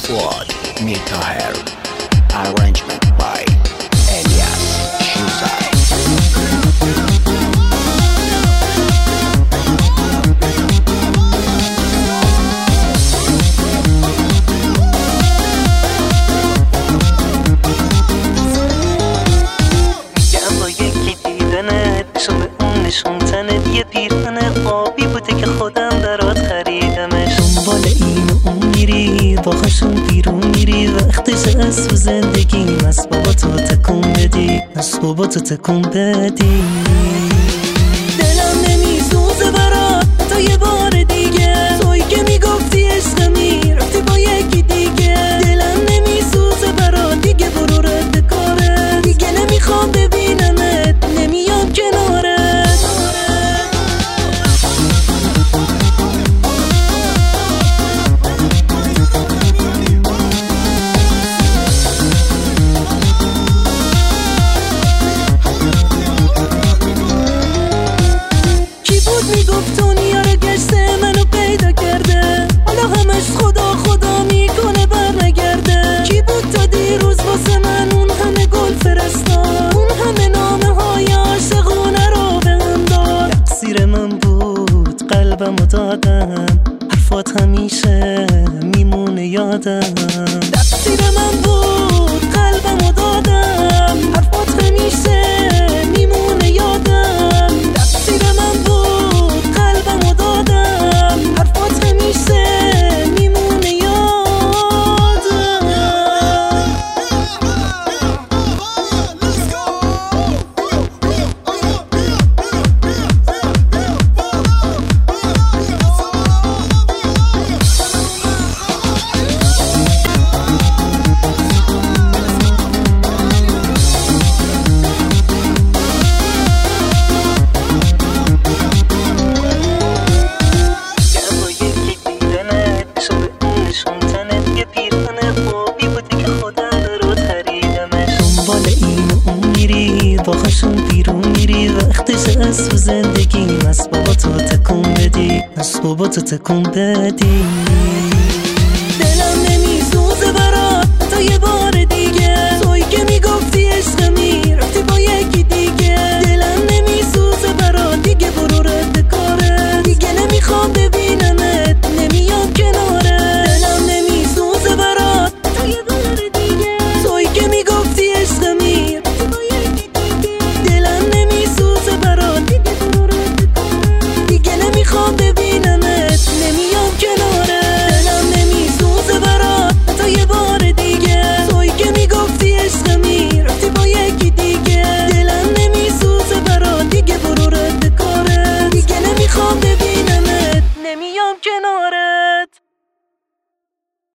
Fuad Mirtaher. Arrangement by Elias Shuzai. نشون تنت یه پیرهن آبی بوده که خودم برات خریدمش. دنبال این و اون میری باهاشون بیرون میری، وقتش از تو زندگی اسباباتو تکون بدی، اسباباتو تکون بدی. دلم نمیسوزه برات تا یه بار دیگه، توی که میگفتی عشقمی رفتی با یکی دیگه. دلم نمیسوزه برات دیگه، برو رد کارت دیگه، نمیخوام ببینمت، نمیام کنارت. میگفت دنیا رو گشته منو پیدا کرده، حالا همش خدا خدا میکنه بر نگرده. کی بود تا دیروز واسه من اون همه گل فرستاد، اون همه نامه های عاشقونه رو بهم داد. تقصیر من بود قلبمو دادم، حرفات همیشه میمونه یادم. تقصیر من بود قلبمو دادم، حرفات همیشه میمونه یادم. تقصیر من بود باهاشون بیرون میری، وقتش از تو زندگی اسباباتو تکون بدی، اسباباتو تکون بدی.